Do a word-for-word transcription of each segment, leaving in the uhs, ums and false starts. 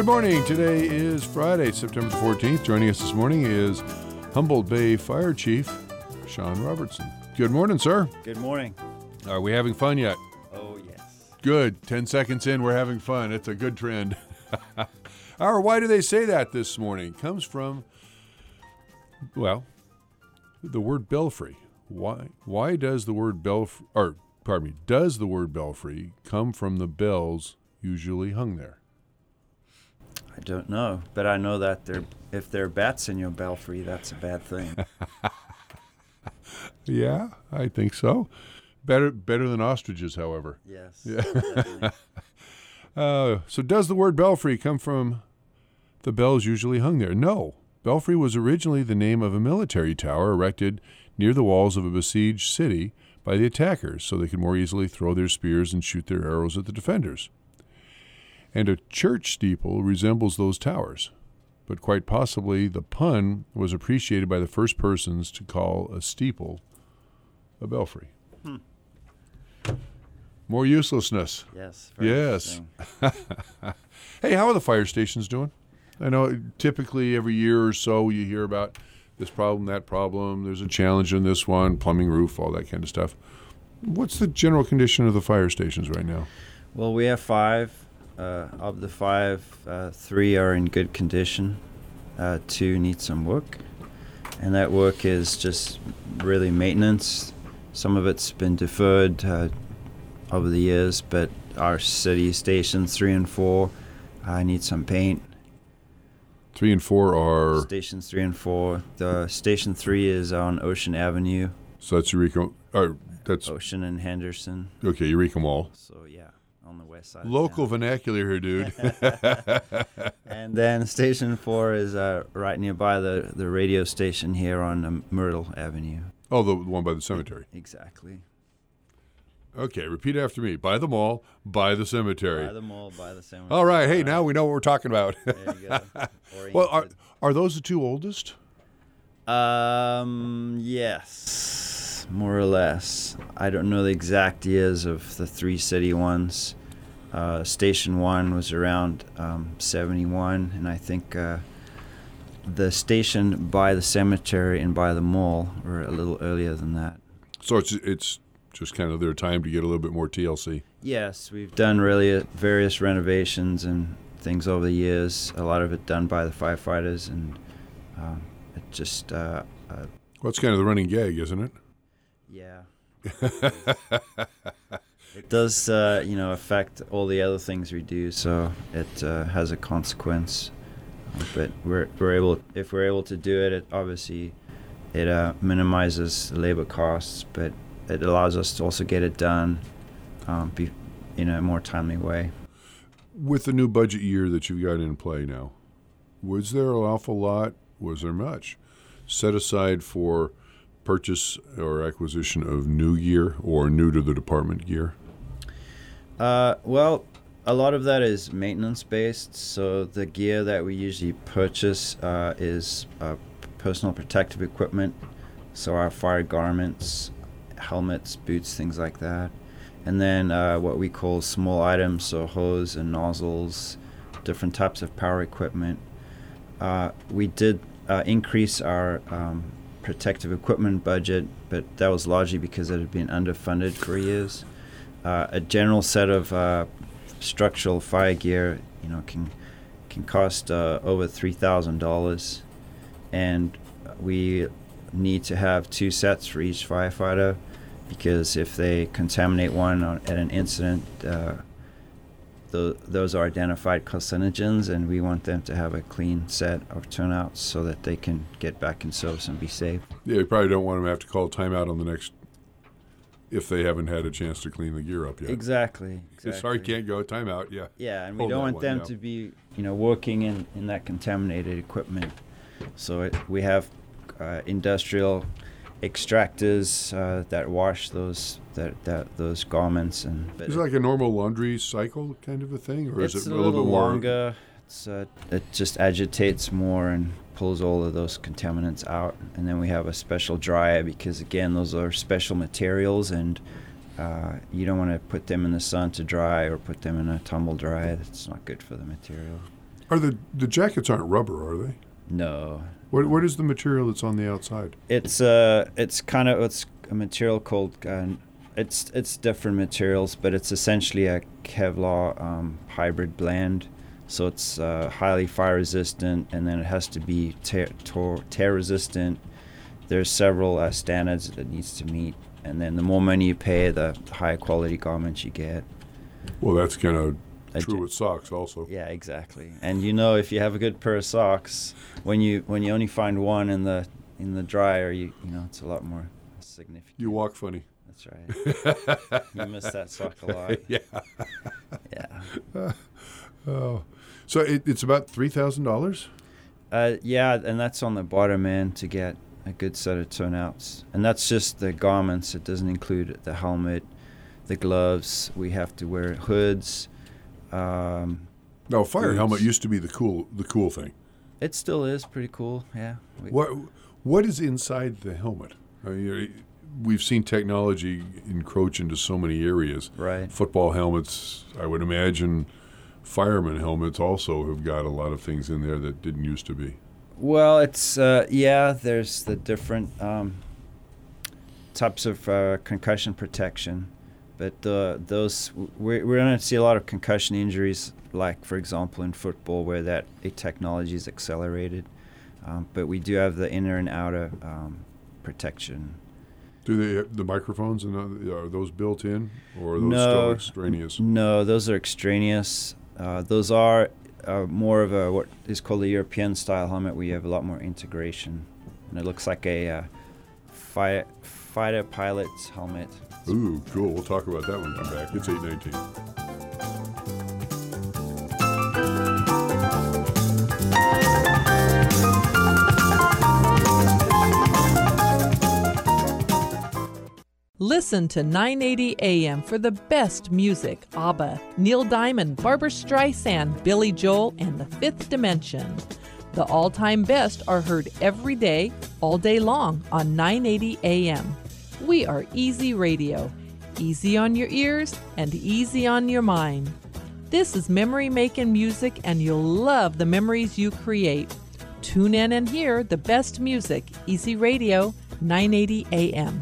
Good morning. Today is Friday, September fourteenth. Joining us this morning is Humboldt Bay Fire Chief Sean Robertson. Good morning, sir. Good morning. Are we having fun yet? Oh, yes. Good. Ten seconds in, we're having fun. It's a good trend. Or why do they say that this morning? Comes from, well, the word belfry. Why Why does the word belfry, or pardon me, does the word belfry come from the bells usually hung there? I don't know, but I know that there, if there are bats in your belfry, that's a bad thing. Yeah, I think so. Better better than ostriches, however. Yes. Yeah. uh, so does the word belfry come from the bells usually hung there? No. Belfry was originally the name of a military tower erected near the walls of a besieged city by the attackers so they could more easily throw their spears and shoot their arrows at the defenders. And a church steeple resembles those towers. But quite possibly the pun was appreciated by the first persons to call a steeple a belfry. Hmm. More uselessness. Yes. Very Yes. Hey, how are the fire stations doing? I know typically every year or so you hear about this problem, that problem. There's a challenge in this one, plumbing, roof, all that kind of stuff. What's the general condition of the fire stations right now? Well, we have five. Uh, of the five, uh, three are in good condition. Uh, two need some work. And that work is just really maintenance. Some of it's been deferred uh, over the years, but our city stations three and four uh, need some paint. Three and four are... Stations three and four. The station three is on Ocean Avenue. So that's Eureka... Or that's Ocean and Henderson. Okay, Eureka Mall. So, yeah, on the west side. Local vernacular here, dude. And then station four is uh, right nearby the, the radio station here on um, Myrtle Avenue. Oh, the one by the cemetery. Exactly. Okay, repeat after me. By the mall, by the cemetery. By the mall, by the cemetery. All right, hey, now we know what we're talking about. There you go. Well, are, are those the two oldest? Um, yes, more or less. I don't know the exact years of the three city ones. Uh, Station one was around um, seventy-one, and I think uh, the station by the cemetery and by the mall were a little earlier than that. So it's it's just kind of their time to get a little bit more T L C. Yes, we've done really various renovations and things over the years. A lot of it done by the firefighters, and um, it just... Uh, uh, well, it's kind of the running gag, isn't it? Yeah. It does, uh, you know, affect all the other things we do, so it uh, has a consequence. But we're we're able, if we're able to do it, it obviously it uh, minimizes the labor costs, but it allows us to also get it done um, be, in a more timely way. With the new budget year that you've got in play now, was there an awful lot, was there much, set aside for purchase or acquisition of new gear or new to the department gear? Uh, well, a lot of that is maintenance-based, so the gear that we usually purchase uh, is uh, personal protective equipment, so our fire garments, helmets, boots, things like that. And then uh, what we call small items, so hose and nozzles, different types of power equipment. Uh, we did uh, increase our um, protective equipment budget, but that was largely because it had been underfunded for years. Uh, a general set of uh, structural fire gear, you know, can can cost uh, over three thousand dollars, and we need to have two sets for each firefighter, because if they contaminate one on, at an incident, uh, th- those are identified carcinogens, and we want them to have a clean set of turnouts so that they can get back in service and be safe. Yeah, you probably don't want them to have to call timeout on the next, if they haven't had a chance to clean the gear up yet. Exactly. exactly. Sorry, can't go. Timeout, yeah. Yeah, and we Hold don't that want one, them yeah. to be, you know, working in, in that contaminated equipment. So it, we have uh, industrial extractors uh, that wash those that, that those garments, and but Is it like a normal laundry cycle kind of a thing, or it's is it a a little, little bit more longer. It's uh, it just agitates more and pulls all of those contaminants out, and then we have a special dryer because again those are special materials, and uh, you don't want to put them in the sun to dry or put them in a tumble dryer. That's not good for the material. Are the the jackets aren't rubber, are they? No. What what is the material that's on the outside? It's uh it's kind of it's a material called uh, it's it's different materials, but it's essentially a Kevlar um, hybrid blend. So it's uh, highly fire resistant, and then it has to be tear, tear, tear resistant. There's several uh, standards that it needs to meet, and then the more money you pay, the higher quality garments you get. Well, that's kind of true ju- with socks also. Yeah, exactly. And you know, if you have a good pair of socks, when you when you only find one in the in the dryer, you you know it's a lot more significant. You walk funny. That's right. You miss that sock a lot. Yeah. Yeah. Uh, oh, so it, it's about three thousand dollars. Uh, yeah, and that's on the bottom end to get a good set of turnouts, and that's just the garments. It doesn't include the helmet, the gloves. We have to wear hoods. Um, No, fire boots. helmet used to be the cool the cool thing. It still is pretty cool. Yeah. We, What what is inside the helmet? I mean, we've seen technology encroach into so many areas. Right. Football helmets, I would imagine fireman helmets also have got a lot of things in there that didn't used to be. Well, it's uh, yeah. There's the different um, types of uh, concussion protection, but uh, those we're, we're going to see a lot of concussion injuries, like for example in football, where that technology is accelerated. Um, but we do have the inner and outer um, protection. Do they have the microphones and uh, are those built in, or are those No. still extraneous? No, those are extraneous. Uh, those are uh, more of a what is called a European style helmet, where you have a lot more integration, and it looks like a uh, fire, fighter pilot's helmet. Ooh, cool. We'll talk about that when we come back. It's eight nineteen. Listen to nine eighty A M for the best music. ABBA, Neil Diamond, Barbra Streisand, Billy Joel, and The Fifth Dimension. The all-time best are heard every day, all day long on nine eighty A M. We are Easy Radio. Easy on your ears and easy on your mind. This is memory-making music, and you'll love the memories you create. Tune in and hear the best music. Easy Radio, nine eighty A M.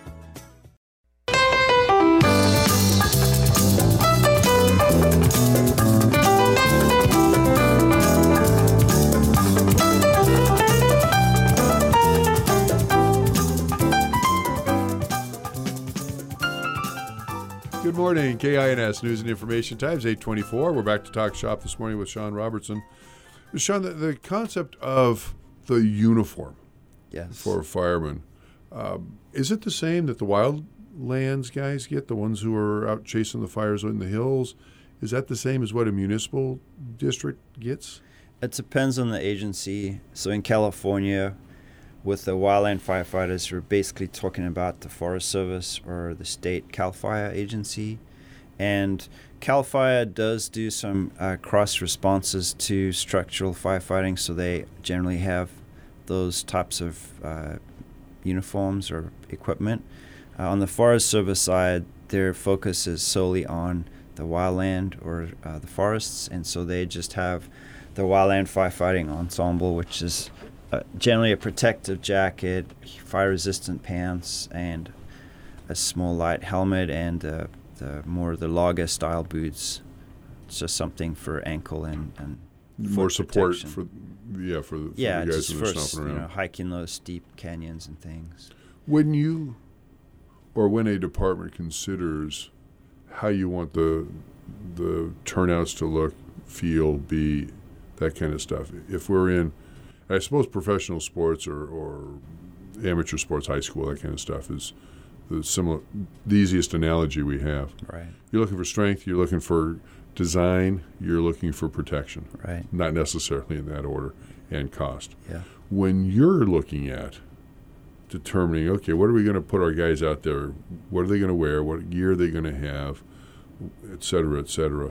Good morning, K I N S News and Information Times, eight twenty-four. We're back to Talk Shop this morning with Sean Robertson. Sean, the, the concept of the uniform Yes. for firemen, um, is it the same that the wildlands guys get, the ones who are out chasing the fires in the hills? Is that the same as what a municipal district gets? It depends on the agency. So in California, with the wildland firefighters, we're basically talking about the Forest Service or the state CAL FIRE agency. And CAL FIRE does do some uh, cross responses to structural firefighting, so they generally have those types of uh, uniforms or equipment. Uh, on the Forest Service side, their focus is solely on the wildland or uh, the forests, and so they just have the wildland firefighting ensemble, which is uh, generally a protective jacket, fire-resistant pants, and a small light helmet, and uh, the more the logger style boots. It's just something for ankle and, and More foot support protection. for, yeah, for the, for yeah, the guys just who for are s- stomping you around. know, hiking those steep canyons and things. When you, or when a department considers how you want the the turnouts to look, feel, be, that kind of stuff. If we're in, I suppose professional sports or, or amateur sports, high school, that kind of stuff is the similar, the easiest analogy we have. Right. You're looking for strength, you're looking for design, you're looking for protection. Right. Not necessarily in that order, and cost. Yeah. When you're looking at determining, okay, what are we going to put our guys out there? What are they going to wear? What gear are they going to have? Et cetera, et cetera.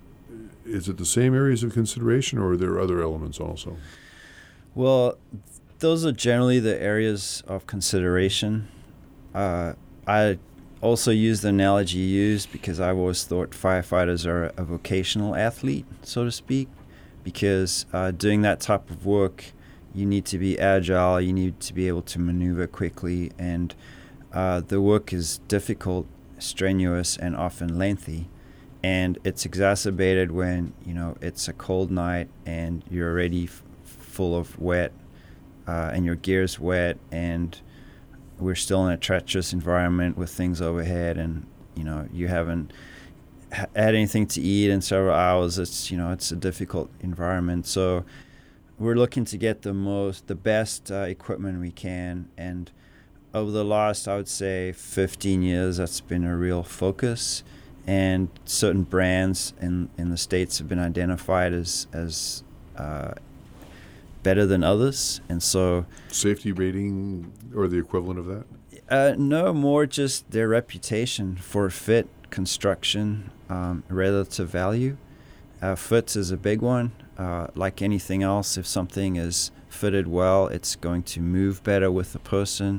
Is it the same areas of consideration, or are there other elements also? Well, those are generally the areas of consideration. Uh, I also use the analogy you used because I've always thought firefighters are a vocational athlete, so to speak, because uh, doing that type of work, you need to be agile, you need to be able to maneuver quickly, and uh, the work is difficult, strenuous, and often lengthy. And it's exacerbated when, you know, it's a cold night and you're already f- full of wet, uh, and your gear's wet, and we're still in a treacherous environment with things overhead, and, you know, you haven't ha- had anything to eat in several hours. It's, you know, it's a difficult environment. So we're looking to get the most, the best uh, equipment we can. And over the last, I would say, fifteen years, that's been a real focus. And certain brands in, in the States have been identified as as uh, better than others. And so safety rating or the equivalent of that? Uh, no, more just their reputation for fit, construction, um, relative value. Uh, fits is a big one. Uh, like anything else, if something is fitted well, it's going to move better with the person.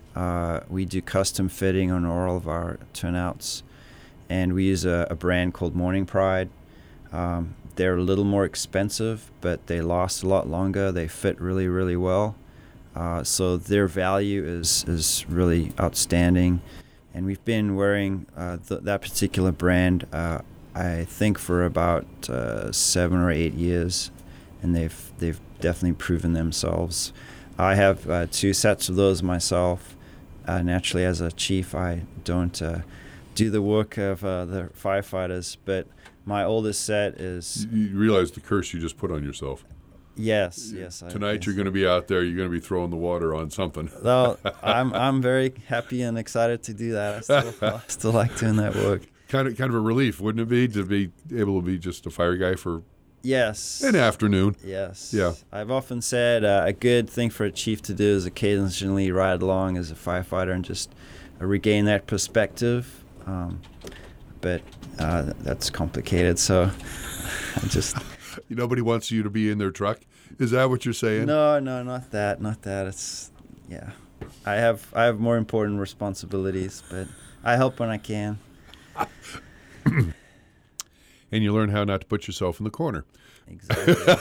Uh, we do custom fitting on all of our turnouts, and we use a, a brand called Morning Pride. Um, they're a little more expensive, but they last a lot longer. They fit really, really well. Uh, so their value is, is really outstanding. And we've been wearing uh, th- that particular brand, uh, I think, for about uh, seven or eight years, and they've they've definitely proven themselves. I have uh, two sets of those myself. Uh, naturally, as a chief, I don't uh, do the work of uh, the firefighters, but my oldest set is... You, you realize the curse you just put on yourself. Yes, yes. Tonight I, yes. You're going to be out there. You're going to be throwing the water on something. Well, I'm I'm very happy and excited to do that. I still, I still like doing that work. Kind of, kind of a relief, wouldn't it be, to be able to be just a fire guy for yes an afternoon? Yes. Yeah. I've often said uh, a good thing for a chief to do is occasionally ride along as a firefighter and just uh, regain that perspective. Um, but uh, that's complicated, so I just... Nobody wants you to be in their truck? Is that what you're saying? No, no, not that, not that. It's, yeah. I have I have more important responsibilities, but I help when I can. And you learn how not to put yourself in the corner. Exactly.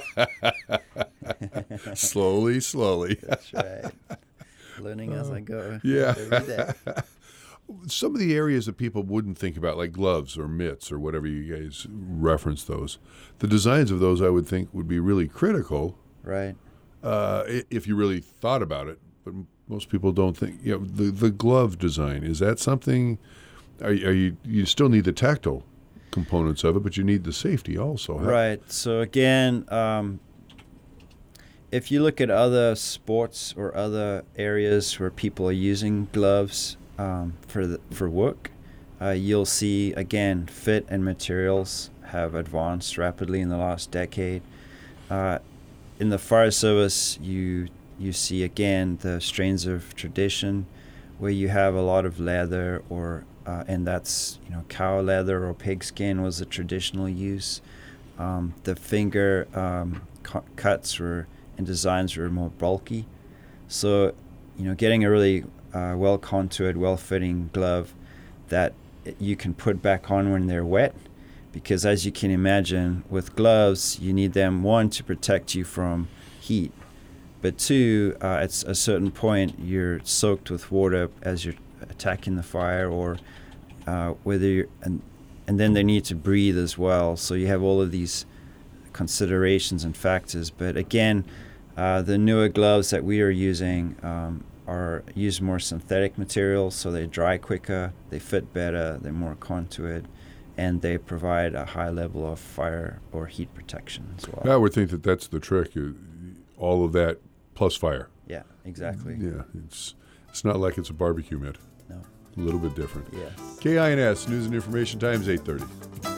slowly, slowly. That's right. Learning as I go. Yeah. Every day. Some of the areas that people wouldn't think about, like gloves or mitts or whatever you guys reference those, the designs of those I would think would be really critical. Right. Uh, if you really thought about it. But most people don't think. You know, the the glove design, is that something? Are, are you you still need the tactile components of it, but you need the safety also. Huh? Right. So again, um, if you look at other sports or other areas where people are using gloves um, for the, for work, uh, you'll see again fit and materials have advanced rapidly in the last decade. Uh, in the fire service, you you see again the strains of tradition, where you have a lot of leather, or uh, and that's you know cow leather or pigskin was the traditional use. Um, the finger um, cu- cuts were and designs were more bulky, so you know getting a really uh, well contoured, well fitting glove that you can put back on when they're wet. Because as you can imagine, with gloves, you need them, one, to protect you from heat, but two, uh, at a certain point, you're soaked with water as you're attacking the fire, or uh, whether you're, and, and then they need to breathe as well. So you have all of these considerations and factors. But again, uh, the newer gloves that we are using um, are use more synthetic materials, so they dry quicker, they fit better, they're more contoured, and they provide a high level of fire or heat protection as well. I would think that that's the trick, uh, all of that plus fire. Yeah, exactly. Yeah, it's it's not like it's a barbecue mitt. No. A little bit different. Yes. K I N S, News and Information Times, eight thirty.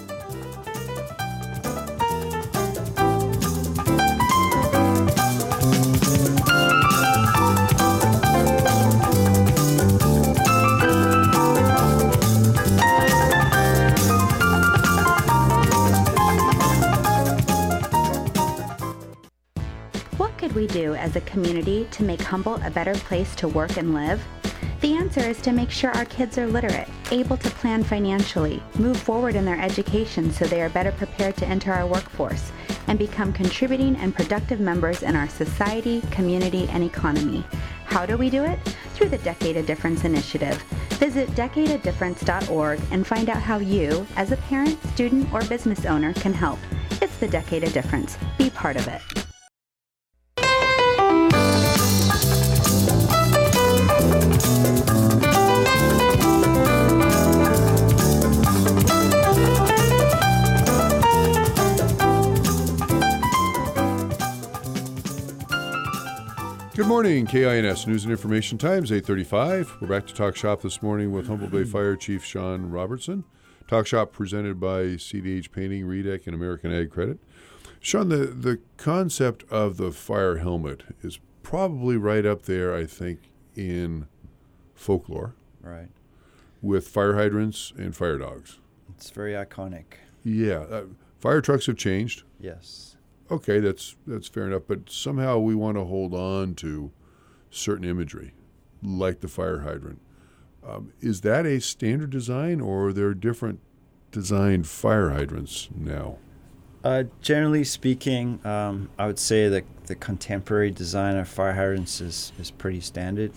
We do as a community to make Humboldt a better place to work and live? The answer is to make sure our kids are literate, able to plan financially, move forward in their education so they are better prepared to enter our workforce, and become contributing and productive members in our society, community, and economy. How do we do it? Through the Decade of Difference initiative. Visit decade of difference dot org and find out how you, as a parent, student, or business owner, can help. It's the Decade of Difference. Be part of it. Good morning, K I N S News and Information Times, eight thirty-five. We're back to Talk Shop this morning with Humboldt Bay Fire Chief Sean Robertson. Talk Shop presented by C D H Painting, Redec, and American Ag Credit. Sean, the, the concept of the fire helmet is probably right up there, I think, in folklore. Right. With fire hydrants and fire dogs. It's very iconic. Yeah. Uh, fire trucks have changed. Yes. Okay, that's that's fair enough, but somehow we want to hold on to certain imagery, like the fire hydrant. Um, is that a standard design, or are there different designed fire hydrants now? Uh, generally speaking, um, I would say that the contemporary design of fire hydrants is, is pretty standard.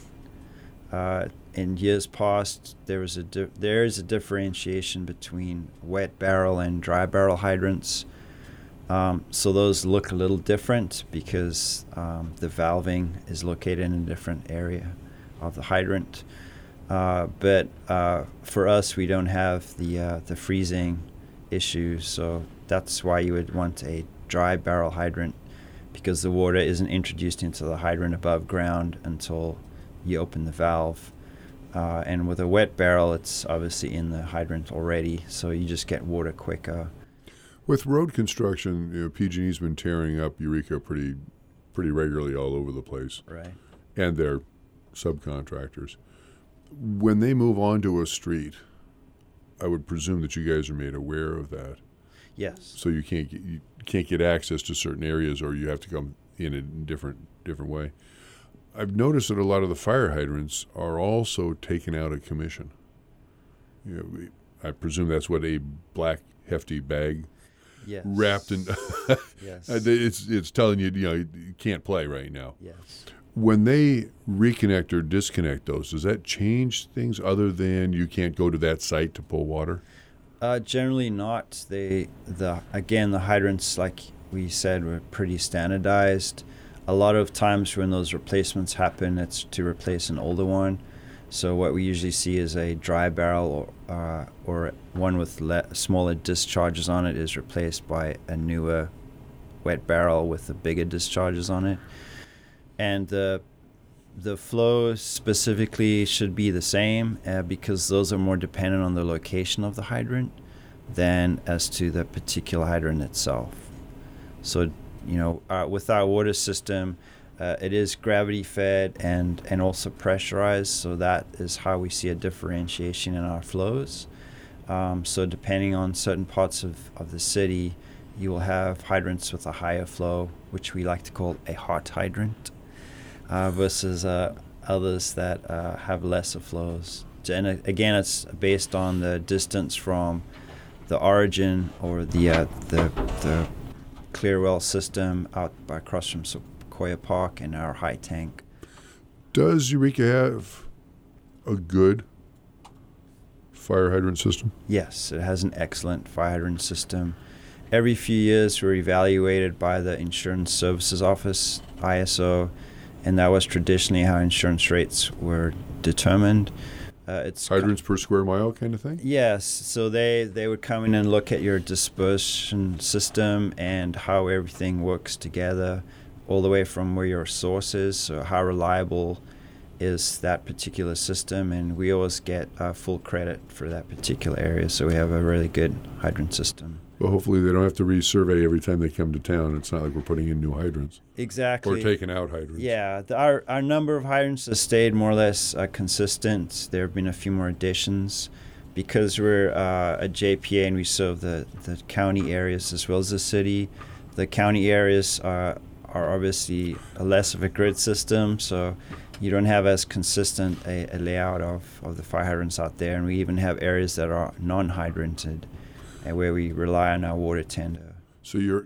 Uh, in years past, there was a di- there is a differentiation between wet barrel and dry barrel hydrants. Um, so those look a little different because um, the valving is located in a different area of the hydrant. Uh, but uh, for us, we don't have the uh, the freezing issue, so that's why you would want a dry barrel hydrant, because the water isn't introduced into the hydrant above ground until you open the valve. Uh, and with a wet barrel, it's obviously in the hydrant already, so you just get water quicker. With road construction, you know, P G and E's been tearing up Eureka pretty pretty regularly all over the place. Right. And their subcontractors. When they move onto a street, I would presume that you guys are made aware of that. Yes. So you can't get, you can't get access to certain areas, or you have to come in a different different way. I've noticed that a lot of the fire hydrants are also taken out of commission. You know, we, I presume that's what a black hefty bag. Yes. Wrapped in, yes. it's it's telling you, you know, you can't play right now. Yes. When they reconnect or disconnect those, does that change things other than you can't go to that site to pull water? Uh, generally not. They the again the hydrants, like we said, were pretty standardized. A lot of times when those replacements happen, it's to replace an older one. So what we usually see is a dry barrel or, uh, or one with le- smaller discharges on it is replaced by a newer wet barrel with the bigger discharges on it. And the the flow specifically should be the same uh, because those are more dependent on the location of the hydrant than as to the particular hydrant itself. So, you know, uh, with our water system, Uh, it is gravity fed and, and also pressurized, so that is how we see a differentiation in our flows. Um, so depending on certain parts of, of the city, you will have hydrants with a higher flow, which we like to call a hot hydrant, uh, versus uh, others that uh, have lesser flows. And uh, again, it's based on the distance from the origin or the uh, the, the Clearwell system out by across from Sequoia Park and our high tank. Does Eureka have a good fire hydrant system? Yes, it has an excellent fire hydrant system. Every few years we're evaluated by the Insurance Services Office, I S O, and that was traditionally how insurance rates were determined. Uh, it's Hydrants per square mile kind of thing? Yes, so they, they would come in and look at your dispersion system and how everything works together, all the way from where your source is, so how reliable is that particular system, and we always get uh, full credit for that particular area, so we have a really good hydrant system. Well, hopefully they don't have to resurvey every time they come to town. It's not like we're putting in new hydrants. Exactly. Or taking out hydrants. Yeah, the, our, our number of hydrants has stayed more or less uh, consistent. There have been a few more additions. Because we're uh, a J P A and we serve the, the county areas as well as the city, the county areas are, are obviously a less of a grid system, so you don't have as consistent a, a layout of, of the fire hydrants out there. And we even have areas that are non-hydranted, and where we rely on our water tender. So you're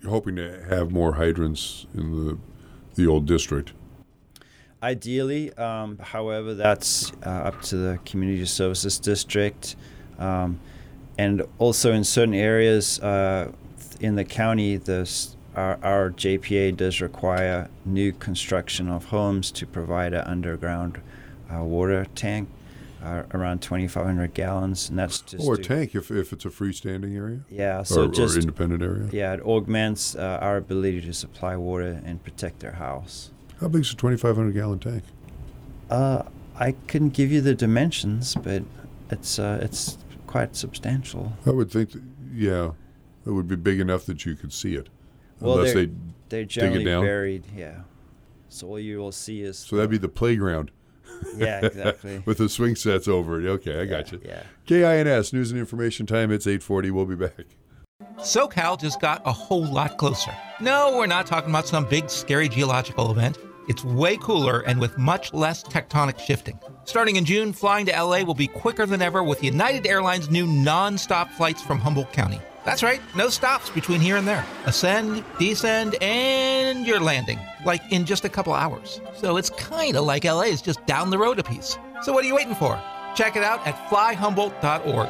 hoping to have more hydrants in the the old district. Ideally, um, however, that's uh, up to the Community Services District. Um, and also in certain areas uh, in the county, this, our, our J P A does require new construction of homes to provide an underground uh, water tank, uh, around twenty-five hundred gallons. And that's just Or a to, tank if, if it's a freestanding area? Yeah, so or, just or independent area? Yeah, it augments uh, our ability to supply water and protect their house. How big is a twenty-five hundred gallon tank? Uh, I couldn't give you the dimensions, but it's uh, it's quite substantial. I would think, that, yeah, it would be big enough that you could see it. Well, unless they're, they they're dig generally it down. buried, yeah. So all you will see is... So that'd be the playground. Yeah, exactly. With the swing sets over it. Okay, I yeah, got you. Yeah. K I N S, News and Information Time. It's eight forty. We'll be back. SoCal just got a whole lot closer. No, we're not talking about some big, scary geological event. It's way cooler and with much less tectonic shifting. Starting in June, flying to L A will be quicker than ever with United Airlines' new non-stop flights from Humboldt County. That's right, no stops between here and there. Ascend, descend, and you're landing, like in just a couple hours. So it's kind of like L A is just down the road a piece. So what are you waiting for? Check it out at fly humboldt dot org.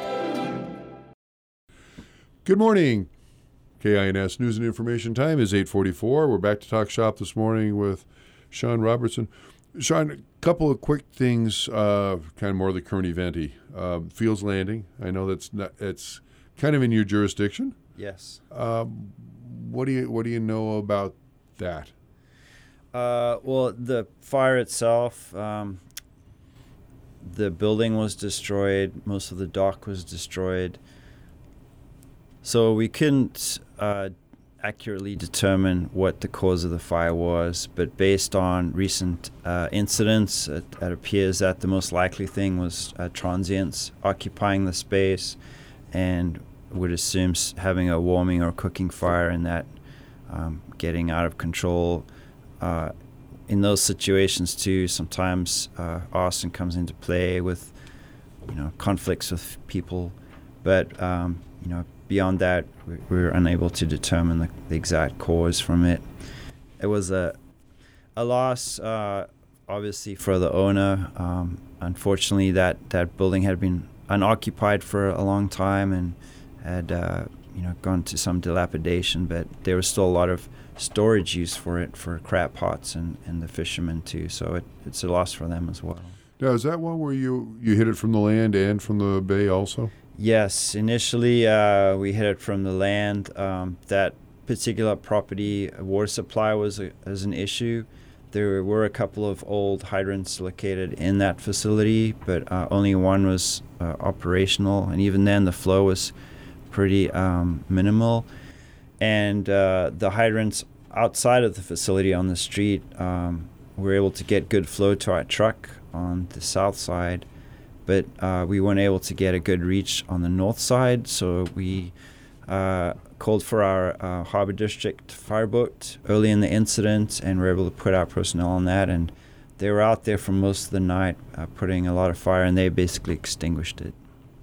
Good morning. K I N S News and Information Time is eight forty-four. We're back to talk shop this morning with Sean Robertson. Sean, a couple of quick things, uh, kind of more of the current eventy. Uh, Fields Landing, I know that's not, it's kind of in your jurisdiction. Yes. Um, what do you what do you know about that? Uh, well, the fire itself, um, the building was destroyed. Most of the dock was destroyed. So we couldn't uh, accurately determine what the cause of the fire was, but based on recent uh, incidents, it, it appears that the most likely thing was uh, transients occupying the space, and would assume s- having a warming or cooking fire and that um, getting out of control. Uh, in those situations too, sometimes uh, arson comes into play with, you know, conflicts with people, but um, you know, beyond that, we, we were unable to determine the, the exact cause from it. It was a a loss, uh, obviously, for the owner. Um, unfortunately, that, that building had been unoccupied for a long time and had uh, you know gone to some dilapidation, but there was still a lot of storage use for it for crab pots and, and the fishermen too. So it, it's a loss for them as well. Now, is that one where you, you hit it from the land and from the bay also? Yes, initially uh, we hit it from the land. Um, that particular property, water supply was, a, was an issue. There were a couple of old hydrants located in that facility, but uh, only one was uh, operational, and even then the flow was pretty um, minimal. And uh, the hydrants outside of the facility on the street, um, we were able to get good flow to our truck on the south side, but uh, we weren't able to get a good reach on the north side, so we uh, called for our uh, Harbor District fireboat early in the incident, and we were able to put our personnel on that, and they were out there for most of the night uh, putting a lot of fire, and they basically extinguished it.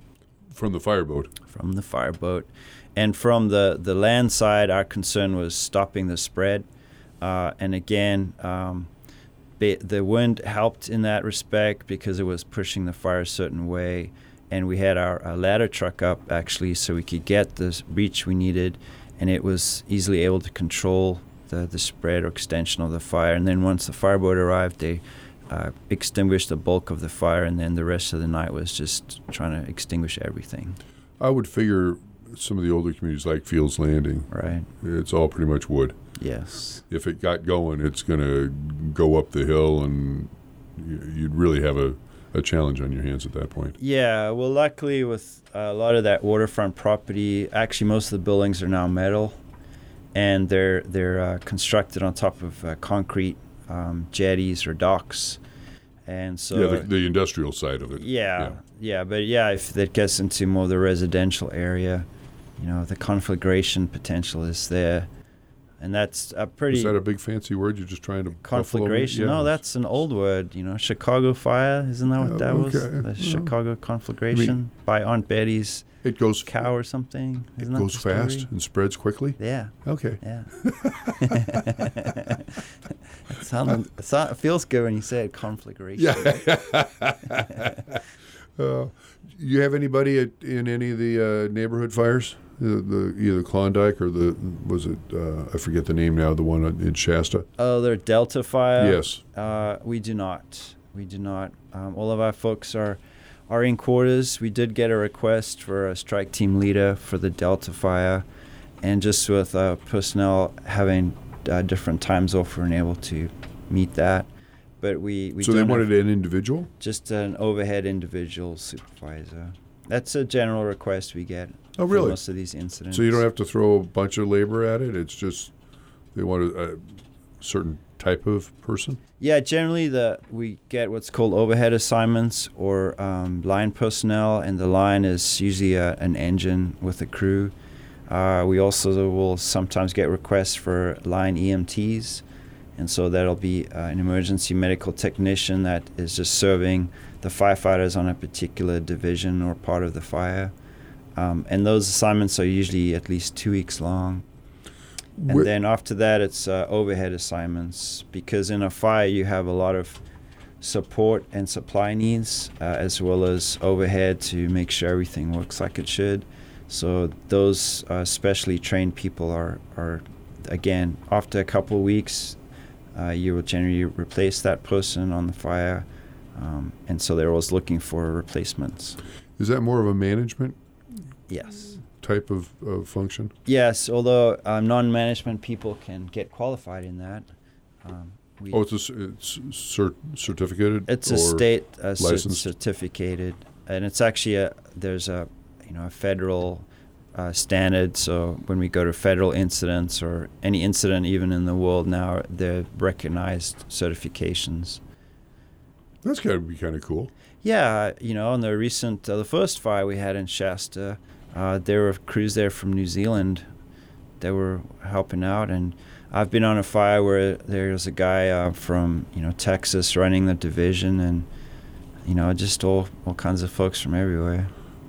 From the fireboat? From the fireboat. And from the, the land side, our concern was stopping the spread, uh, and again, um, the wind helped in that respect because it was pushing the fire a certain way, and we had our, our ladder truck up actually so we could get the reach we needed, and it was easily able to control the, the spread or extension of the fire. And then once the fireboat arrived, they uh, extinguished the bulk of the fire, and then the rest of the night was just trying to extinguish everything. I would figure some of the older communities like Fields Landing, right? It's all pretty much wood. Yes. If it got going, it's going to go up the hill, and you'd really have a, a challenge on your hands at that point. Yeah, well, luckily with a lot of that waterfront property, actually most of the buildings are now metal, and they're they're uh, constructed on top of uh, concrete um, jetties or docks, and so yeah, the, the industrial side of it. Yeah, yeah, yeah, but yeah, if that gets into more of the residential area, you know, the conflagration potential is there. and that's a pretty. Is that a big fancy word? You're just trying to conflagration? Yeah. No, that's an old word. You know, Chicago fire. Isn't that what Uh, that was? okay. The Well, Chicago conflagration I mean, by Aunt Betty's It goes cow or something. It Isn't that goes the story? fast and spreads quickly. Yeah. Okay. Yeah. it, sounded, it, sound, it feels good when you say it, conflagration. Yeah. uh, you have anybody at, in any of the uh, neighborhood fires? The, the either Klondike or the was it? Uh, I forget the name now. The one in Shasta. Oh, they're Delta Fire. Yes. Uh, we do not. We do not. Um, all of our folks are are in quarters. We did get a request for a strike team leader for the Delta Fire, and just with uh, personnel having uh, different times off, we weren't able to meet that. But we, we so they don't wanted have an individual. just an overhead individual supervisor. That's a general request we get. Oh, for really? most of these incidents. So you don't have to throw a bunch of labor at it. It's just they want a, a certain type of person. Yeah, generally the we get what's called overhead assignments or um, line personnel, and the line is usually a, an engine with a crew. Uh, we also will sometimes get requests for line E M Ts, and so that'll be uh, an emergency medical technician that is just serving the firefighters on a particular division or part of the fire. Um, and those assignments are usually at least two weeks long. And Wh- then after that, it's uh, overhead assignments, because in a fire you have a lot of support and supply needs, uh, as well as overhead to make sure everything works like it should. So those uh, specially trained people are, are, again, after a couple of weeks, uh, you will generally replace that person on the fire. Um, and so they're always looking for replacements. Is that more of a management Yes. type of, of function? Yes, although um, non-management people can get qualified in that. Um, we Oh, it's a, c- it's cert, certificated. It's or a state uh, cer- licensed? certificated, and it's actually a there's a you know a federal uh, standard. So when we go to federal incidents or any incident, even in the world now, they're recognized certifications. That's got to be kind of cool. Yeah, you know, on the recent uh, the first fire we had in Shasta, uh, there were crews there from New Zealand that were helping out, and I've been on a fire where there's a guy uh, from you know Texas running the division, and you know just all all kinds of folks from everywhere.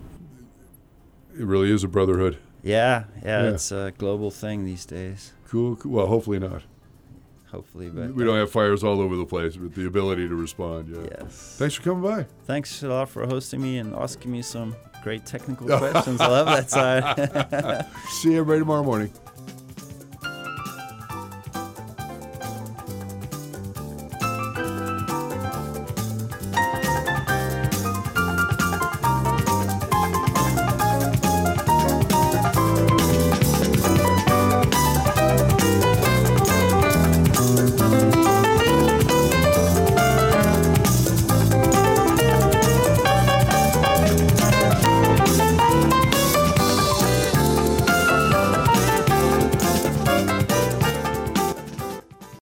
It really is a brotherhood. Yeah, yeah, Yeah. it's a global thing these days. Cool. cool. Well, hopefully not. Hopefully, but We don't have fires all over the place, but the ability to respond. Yeah. yes. Thanks for coming by. Thanks a lot for hosting me and asking me some great technical questions. I love that side. See you everybody tomorrow morning.